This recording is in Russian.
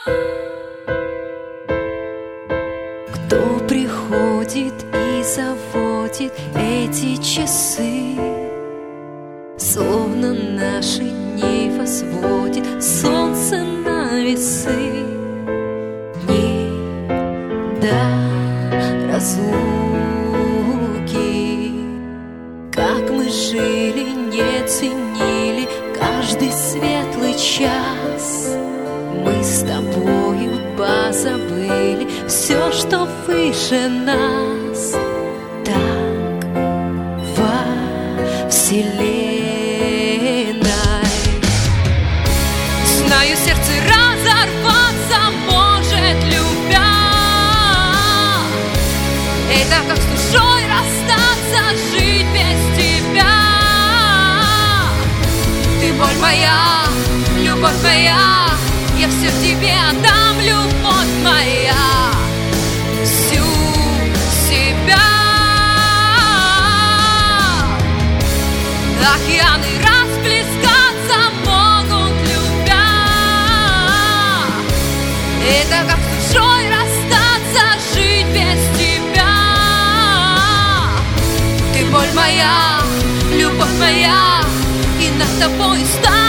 Кто приходит и заводит эти часы, словно наши дни возводит солнце на весы. Не до разлуки, как мы жили, не ценили каждый светлый час. Мы с тобою позабыли все, что выше нас. Так во вселенной. Знаю, сердце разорваться может, любя. Это как с душой расстаться, жить без тебя. Ты боль моя, любовь моя, я все тебе отдам, любовь моя, всю себя. Океаны расплескаться могут, любя. Это как с душой расстаться, жить без тебя. Ты боль моя, любовь моя, и над тобой стать.